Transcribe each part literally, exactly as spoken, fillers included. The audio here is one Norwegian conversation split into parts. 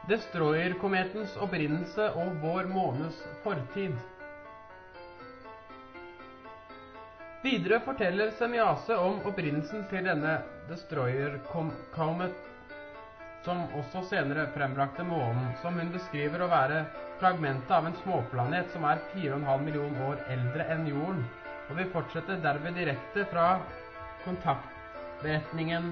Destroyer-kometens opprinnelse og vår månes fortid. Videre forteller Semjase om opprinnelsen til denne Destroyer-komet, som også senere frembrakte månen, som hun beskriver å være fragmentet av en småplanet som er fire komma fem millioner år eldre enn jorden, og vi fortsetter derved direkte fra kontaktretningen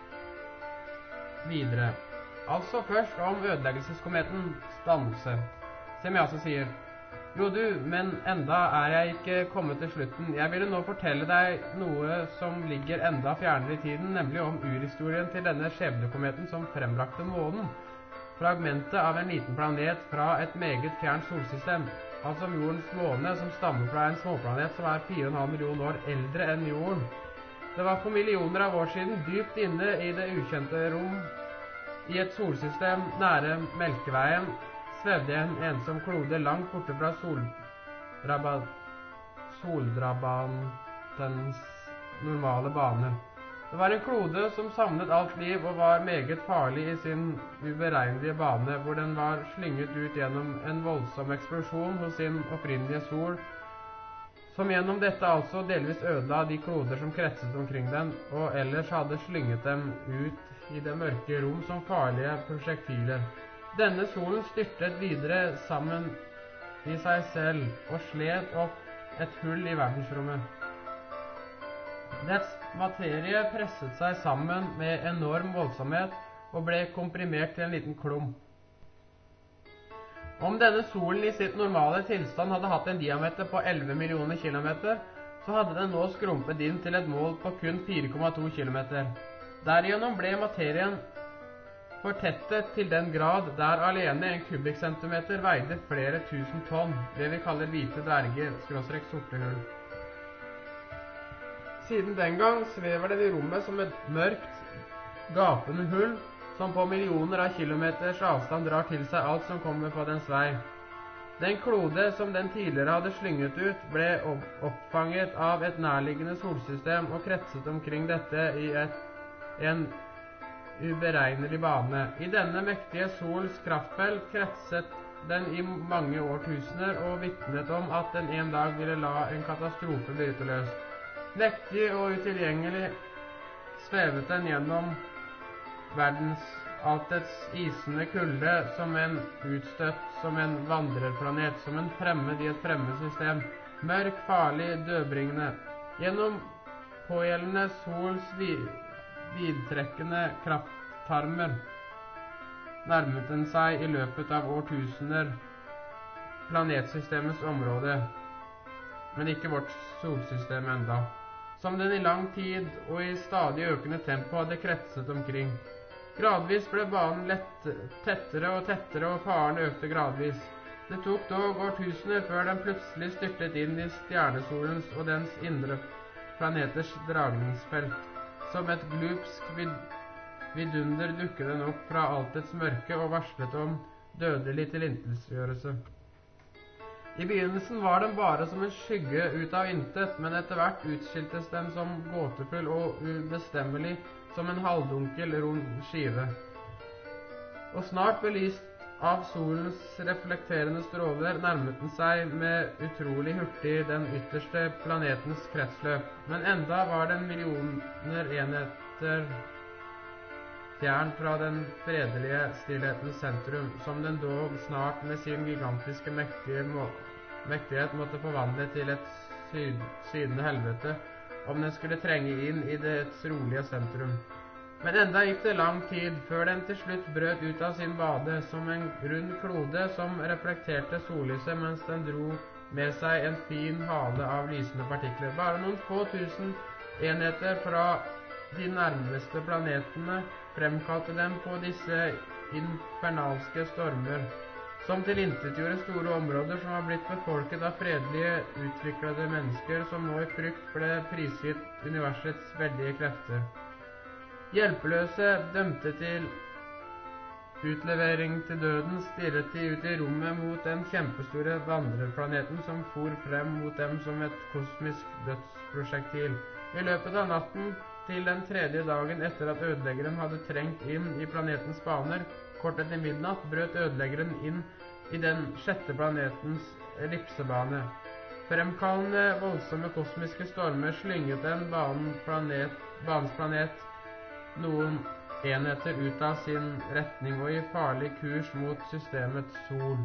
videre. Altså først om ødeleggelseskometen Stanse. Semjase sier: Jo du, men enda er jeg ikke kommet til slutten. Jeg ville nå fortelle deg noe som ligger enda fjernere i tiden, nemlig om urhistorien til denne skjebnekometen som frembrakte månen. Fragmentet av en liten planet fra et meget fjernt solsystem, altså om jordens måne som stammer fra en småplanet som er fire komma fem millioner år eldre enn jorden. Det var for millioner av år siden, dypt inne i det ukjente rom, i et solsystem nære Melkeveien, svevde en ensom klode langt borte fra soldrabantens normale bane. Det var en klode som savnet alt liv og var meget farlig i sin uberegnelige bane, hvor den var slynget ut gjennom en voldsom eksplosjon hos sin opprinnelige sol, som gjennom dette altså delvis ødela de kloder som kretset omkring den, og ellers hadde slynget dem ut i det mørke rom som farlige prosjektiler. Denne solen styrtet videre sammen i seg selv og slet opp et hull i verdensrommet. Dets materie presset seg sammen med enorm voldsomhet og ble komprimert til en liten klump. Om denne solen i sitt normale tilstand hadde hatt en diameter på elleve millioner kilometer, så hadde den nå skrumpet inn til et mål på kun fire komma to kilometer. Derigjennom ble materien fortettet til den grad der alene en kubikkcentimeter veide flere tusen tonn, det vi kaller hvite dverger, skråstrek sorte hull. Siden den gang svever den i rommet som et mørkt, gapende hull, som på millioner av kilometers avstand drar til seg alt som kommer på dens vei. Den klode som den tidligere hadde slynget ut, ble oppfanget av et nærliggende solsystem og kretset omkring dette i et, en uberegnelig bane. I denne mektige sols kraftfelt kretset den i mange årtusener og vitnet om at den en dag ville la en katastrofe bryte løs. Mektig og utilgjengelig svevet den gjennom verdensaltets isende kulde som en utstøtt, som en vandrerplanet, som en fremmed i et fremmed system, mørk, farlig, dødbringende. Gjennom pågjeldende sols vidtrekkende krafttarmer nærmet den seg i løpet av årtusener planetsystemets område, men ikke vårt solsystem enda, som den i lang tid og i stadig økende tempo hadde kretset omkring. Gradvis ble banen lett, tettere og tettere, og faren økte gradvis. Det tok dog årtusener før den plutselig styrtet inn i stjernesolens og dens indre planeters dragningsfelt. Som et glupsk vid vidunder dukket den opp fra altets mørke og varslet om dødelig tilintetgjørelse. I begynnelsen var den bare som en skygge ut av intet, men etter hvert utskiltes den som gåtefull og ubestemmelig, som en halvdunkel rund skive. Og snart belyst av solens reflekterende stråler nærmet den seg med utrolig hurtig den ytterste planetens kretsløp, men enda var den millioner enheter fjern fra den fredelige stillhetens sentrum, som den dog snart med sin gigantiske mektige må mektighet måtte forvandle til et syd sydende helvete, om den skulle trenge inn i dets rolige sentrum. Men enda gikk det lang tid, før den til slutt brøt ut av sin bade, som en rund klode som reflekterte sollyset mens den dro med seg en fin hale av lysende partikler. Bare noen få tusen enheter fra de nærmeste planetene fremkalte dem på disse infernalske stormer, som tilintetgjorde store områder som var blitt befolket av fredelige, utviklede mennesker som nå i frykt ble prisgitt universets veldige krefter. Hjelpeløse, dømte til utlevering til døden, stirret de ut i rommet mot den kjempestore vandrerplaneten som for frem mot dem som et kosmisk dødsprosjektil. I løpet av natten til den tredje dagen etter at ødeleggeren hadde trengt inn i planetens baner, Kort etter midnatt brøt ødeleggeren inn i den sjette planetens ellipsebane. Fremkallende voldsomme kosmiske stormer slynget den banen planet, banens planet noen enheter ut av sin retning og i farlig kurs mot systemets sol.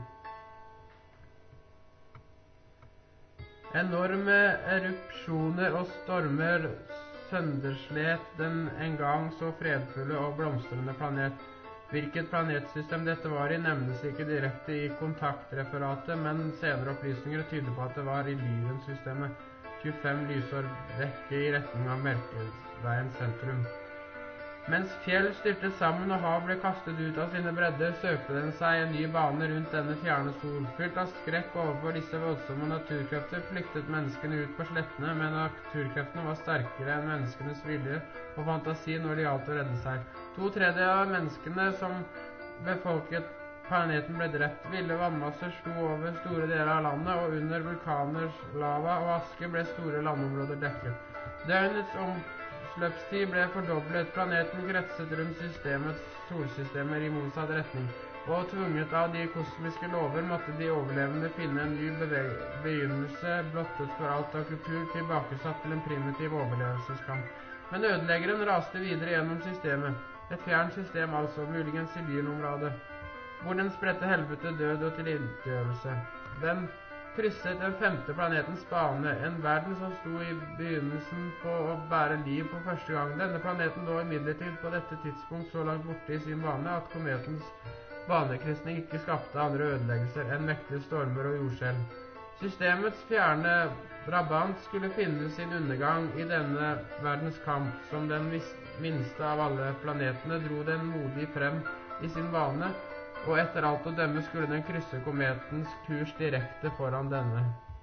Enorme erupsjoner og stormer sønderslet den en gang så fredfulle og blomstrende planet. Hvilket planetsystem dette var i nevnes ikke direkte i kontaktreferatet, men senere opplysninger tyder på at det var i Lyren-systemet, tjuefem lysår vekk i retning av Melkeveiens sentrum. Mens fjell styrtet sammen og hav ble kastet ut av sine bredder, søkte den seg en ny bane rundt denne fjerne sol. Fylt av skrekk overfor disse voldsomme naturkrefter flyktet menneskene ut på slettene, men naturkreftene var sterkere enn menneskenes vilje og fantasi når det gjaldt å redde seg. To tredjedeler av menneskene som befolket planeten ble drept. Ville vannmasser slo over store deler av landet, og under vulkaners lava og aske ble store landområder dekket. Døgnets omsløpstid ble fordoblet. Planeten kretset rundt systemets solsystemer i motsatt retning, og tvunget av de kosmiske lover måtte de overlevende finne en ny begynnelse, blottet for alt av kultur, tilbakesatt til en primitiv overlevelseskamp. Men ødeleggeren raste videre gjennom systemet. Et fjernt system altså, muligens i Lyren-området, hvor den spredte helvete død og tilintetgjørelse. Den krysset den femte planetens bane, en verden som sto i begynnelsen på å bære liv for første gang. Denne planeten lå imidlertid på dette tidspunkt så langt borte i sin bane at kometens banekrysning ikke skapte andre ødeleggelser enn mektige stormer og jordskjelv. Systemets fjerne brabant skulle finne sin undergang i denne verdens kamp. Som den minste av alle planetene dro den modig frem i sin bane, og etter alt å dømme skulle den krysse kometens kurs direkte foran denne.